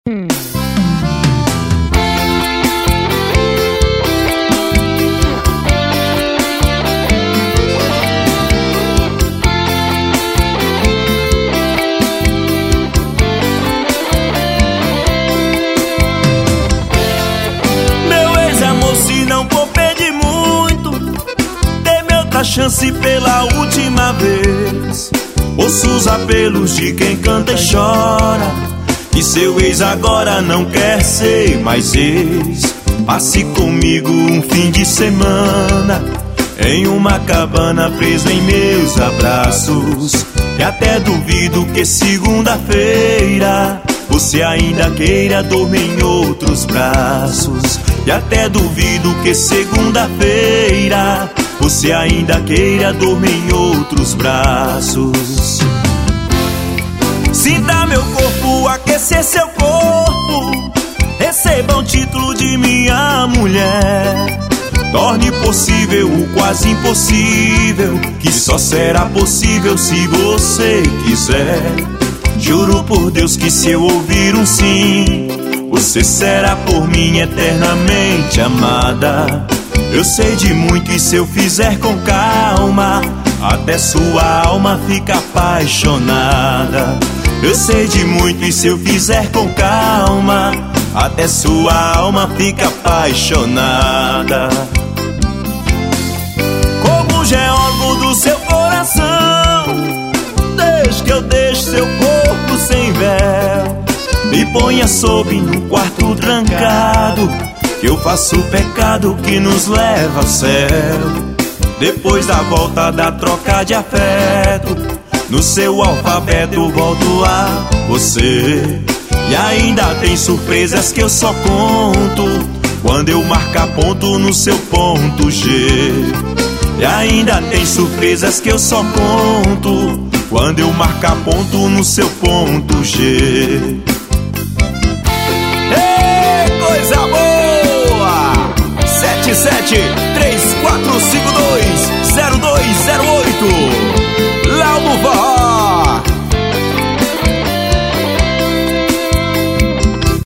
Chance pela última vez. Ouço os apelos de quem canta e chora, que seu ex agora não quer ser mais ex. Passe comigo um fim de semana em uma cabana, preso em meus abraços. E até duvido que segunda-feira você ainda queira dormir em outros braços. E até duvido que segunda-feira você ainda queira dormir em outros braços. Sinta meu corpo aquecer seu corpo, receba um título de minha mulher. Torne possível o quase impossível, que só será possível se você quiser. Juro por Deus que se eu ouvir um sim, você será por mim eternamente amada. Eu sei de muito e se eu fizer com calma, até sua alma fica apaixonada. Eu sei de muito e se eu fizer com calma, até sua alma fica apaixonada. Como geólogo do seu coração, desde que eu deixe seu corpo sem véu, me ponha sob no quarto trancado, que eu faço o pecado que nos leva ao céu. Depois da volta da troca de afeto, no seu alfabeto volto a você. E ainda tem surpresas que eu só conto quando eu marcar ponto no seu ponto G. E ainda tem surpresas que eu só conto quando eu marcar ponto no seu ponto G. Ei, coisa boa! 7734520208